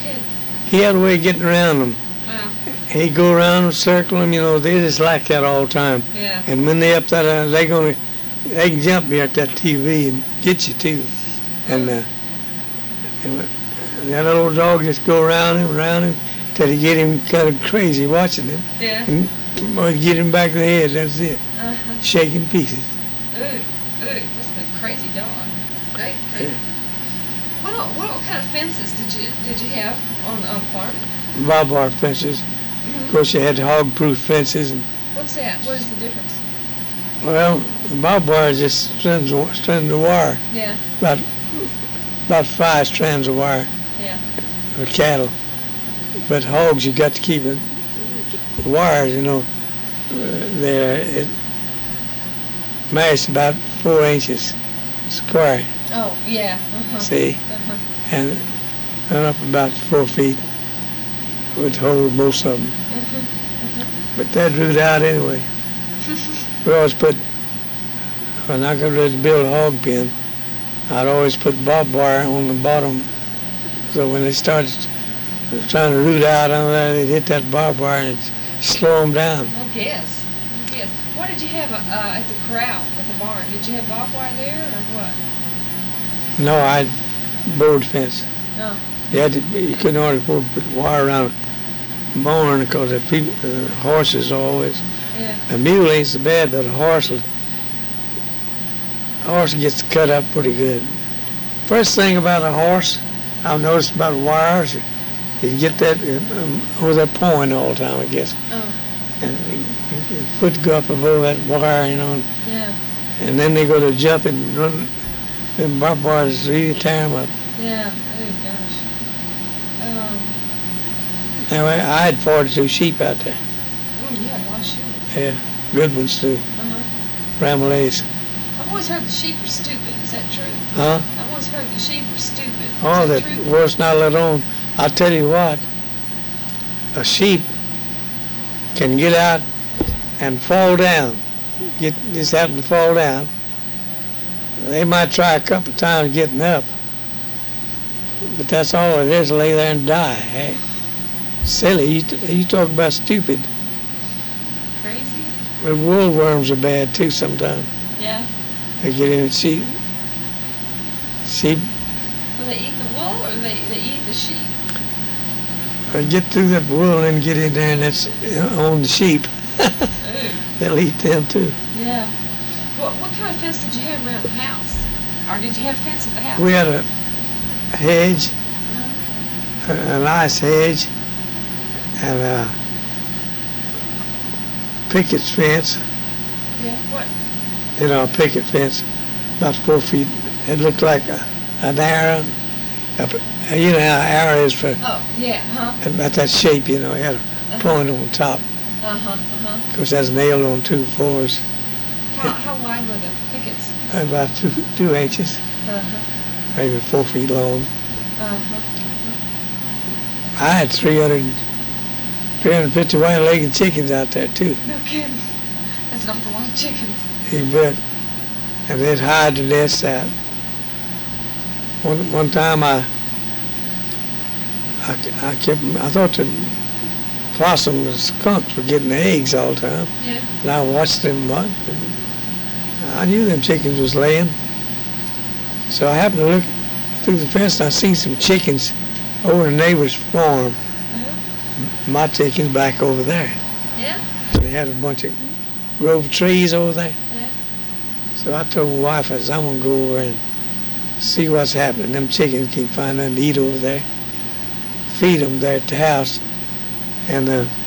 did. He had a way of getting around them. Wow. He'd go around and circle them, they just like that all the time. Yeah. And when they up that, they can jump me at that TV and get you too. And that old dog just go around him, till he get him kind of crazy watching him. Yeah. And get him back to the head, that's it. Uh-huh. Shaking pieces. Ooh, that's a crazy dog. Great. Yeah. What kind of fences did you have on the farm? Barbed wire fences. Mm-hmm. Of course, you had hog-proof fences. And, What's that? What is the difference? well, barbed wire is just strands of wire. Yeah. About 5 strands of wire. Yeah. For cattle. But hogs, you got to keep it. Wires, it measures about 4 inches square. Oh, yeah. Uh-huh. See? Uh-huh. And up about 4 feet would hold most of them. Uh-huh. But that root out anyway. We always put, when I got ready to build a hog pen, I'd always put barbed wire on the bottom. So when they started trying to root out on that, they'd hit that barbed wire and slow them down. Oh, yes. What did you have at the corral, at the barn? Did you have barbed wire there or what? No, I had board fence. No. You couldn't hardly afford to put wire around a barn because the horses always. Yeah. A mule ain't so bad, but a horse gets cut up pretty good. First thing about a horse, I've noticed about wires, you get that they're pulling all the time, I guess. Oh. And your foot go up above that wire, Yeah. and then they go to jump and run. Them barbed wires really tear them up. Yeah. Oh gosh. Now, I had 42 sheep out there. Oh, you had a lot of sheep. Yeah, good ones too. Uh-huh. Ramalays. I've always heard the sheep are stupid. Is that true? Huh? I've always heard the sheep are stupid. Oh, Is that that true? worst not let on. I'll tell you what, a sheep can get out and fall down. Just happen to fall down. They might try a couple of times getting up, but that's all it is, lay there and die. Hey, silly, you talk about stupid. Crazy? But wool worms are bad too sometimes. Yeah. They get in the sheep. Will they eat the wool or they eat the sheep? They get through that wool and get in there and that's on the sheep. Ooh. They'll eat them too. Yeah. What kind of fence did you have around the house? Or did you have a fence at the house? We had a hedge, a nice hedge, and a picket fence. Yeah. What? A picket fence, about 4 feet. It looked like an arrow. You know how an arrow is for Oh, yeah. Huh? about that shape. It had a point on top. Of course, that's nailed on 2 fours. How wide were the pickets? About 2 inches, maybe 4 feet long. I had 350 white-legged chickens out there too. No kidding. That's an awful lot of chickens. You bet. And they'd hide the nest out. One time I thought the possum and skunks were getting the eggs all the time. Yeah. And I watched them. I knew them chickens was laying. So I happened to look through the fence and I seen some chickens over the neighbor's farm. My chickens back over there. Yeah? They had a bunch of grove of trees over there. Yeah. So I told my wife, I said, I'm going to go over and see what's happening. Them chickens can't find nothing to eat over there. Feed them there at the house. And